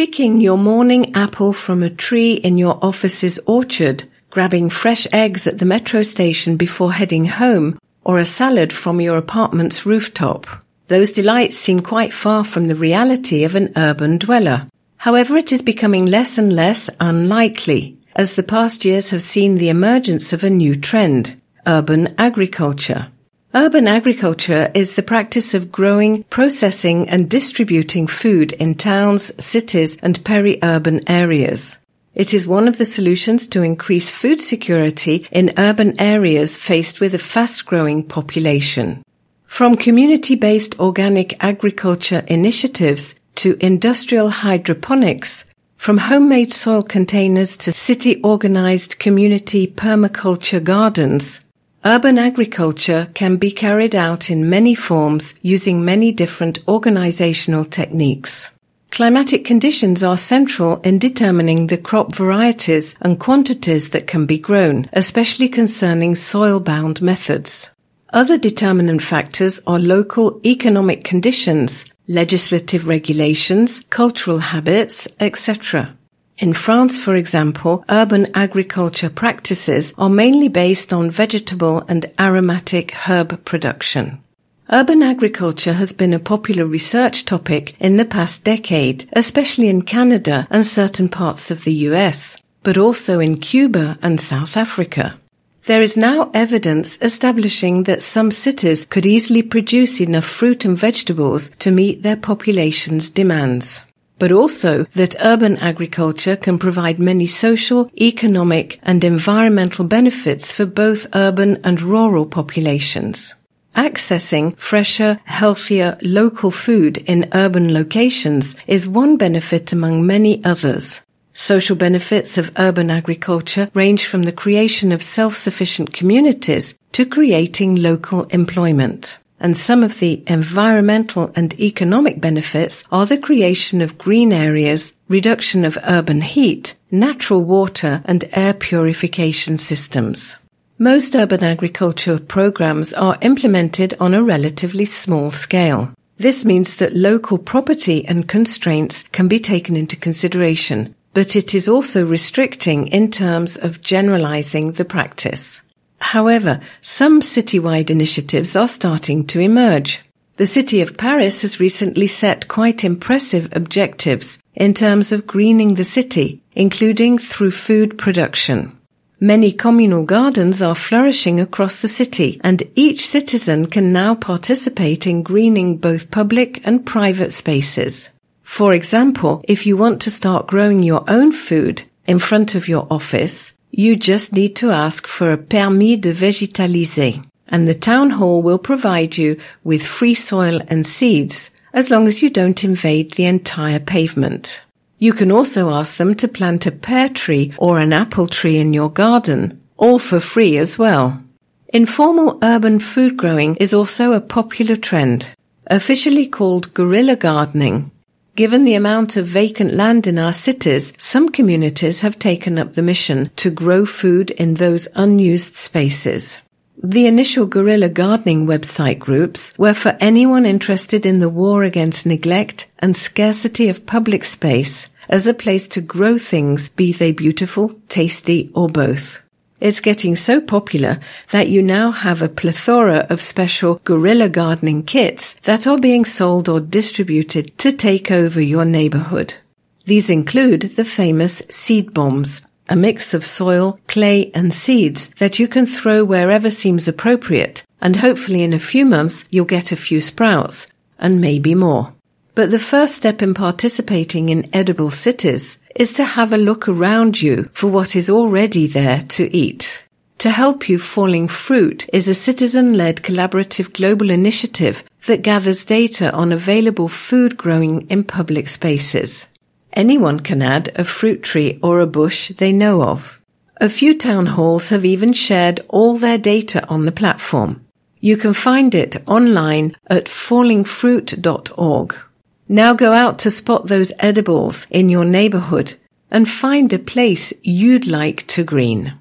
Picking your morning apple from a tree in your office's orchard, grabbing fresh eggs at the metro station before heading home, or a salad from your apartment's rooftop. Those delights seem quite far from the reality of an urban dweller. However, it is becoming less and less unlikely, as the past years have seen the emergence of a new trend, urban agriculture. Urban agriculture is the practice of growing, processing and distributing food in towns, cities and peri-urban areas. It is one of the solutions to increase food security in urban areas faced with a fast-growing population. From community-based organic agriculture initiatives to industrial hydroponics, from homemade soil containers to city-organized community permaculture gardens, urban agriculture can be carried out in many forms using many different organizational techniques. Climatic conditions are central in determining the crop varieties and quantities that can be grown, especially concerning soil-bound methods. Other determinant factors are local economic conditions, legislative regulations, cultural habits, etc. In France, for example, urban agriculture practices are mainly based on vegetable and aromatic herb production. Urban agriculture has been a popular research topic in the past decade, especially in Canada and certain parts of the US, but also in Cuba and South Africa. There is now evidence establishing that some cities could easily produce enough fruit and vegetables to meet their population's demands, but also that urban agriculture can provide many social, economic and environmental benefits for both urban and rural populations. Accessing fresher, healthier, local food in urban locations is one benefit among many others. Social benefits of urban agriculture range from the creation of self-sufficient communities to creating local employment. And some of the environmental and economic benefits are the creation of green areas, reduction of urban heat, natural water and air purification systems. Most urban agriculture programs are implemented on a relatively small scale. This means that local property and constraints can be taken into consideration, but it is also restricting in terms of generalizing the practice. However, some citywide initiatives are starting to emerge. The city of Paris has recently set quite impressive objectives in terms of greening the city, including through food production. Many communal gardens are flourishing across the city, and each citizen can now participate in greening both public and private spaces. For example, if you want to start growing your own food in front of your office, you just need to ask for a permis de végétaliser, and the town hall will provide you with free soil and seeds, as long as you don't invade the entire pavement. You can also ask them to plant a pear tree or an apple tree in your garden, all for free as well. Informal urban food growing is also a popular trend, officially called guerrilla gardening. Given the amount of vacant land in our cities, some communities have taken up the mission to grow food in those unused spaces. The initial guerrilla gardening website groups were for anyone interested in the war against neglect and scarcity of public space as a place to grow things, be they beautiful, tasty, or both. It's getting so popular that you now have a plethora of special guerrilla gardening kits that are being sold or distributed to take over your neighborhood. These include the famous seed bombs, a mix of soil, clay, and seeds that you can throw wherever seems appropriate, and hopefully in a few months you'll get a few sprouts, and maybe more. But the first step in participating in edible cities is to have a look around you for what is already there to eat. To Help You Falling Fruit is a citizen-led collaborative global initiative that gathers data on available food growing in public spaces. Anyone can add a fruit tree or a bush they know of. A few town halls have even shared all their data on the platform. You can find it online at fallingfruit.org. Now go out to spot those edibles in your neighborhood and find a place you'd like to green.